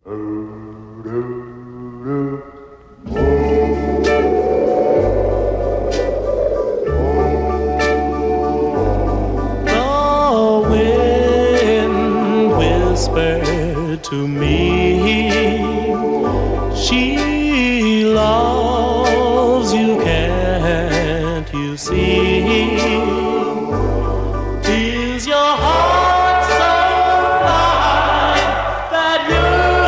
wind whispered to me, she loves you, can't you see? Is your heart so light that you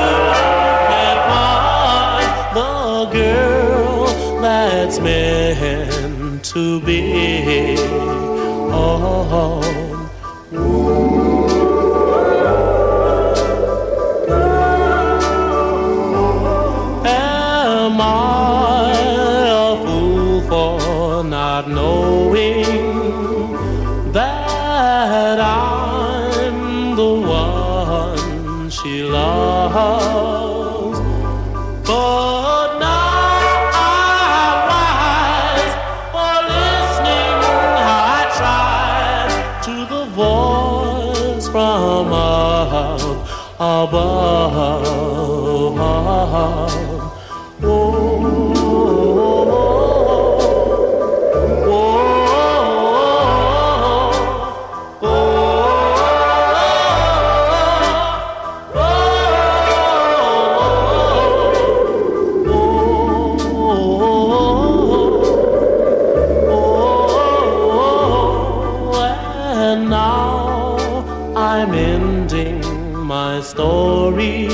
can't find the girl that's meant to be? Oh, am I a fool for not knowing that I'm the one she loves? But now I'm wise for listening. I tried to the voice from above. And now I'm ending my story,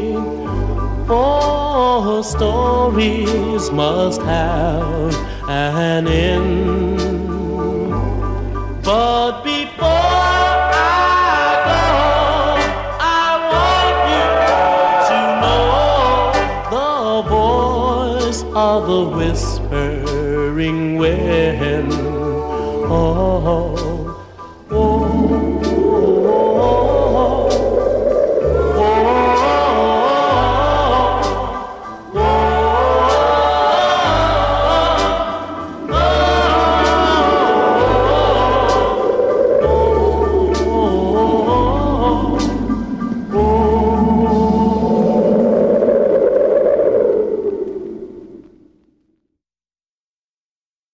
for stories must have an end. But before I go, I want you to know the voice of the whispering wind. Oh,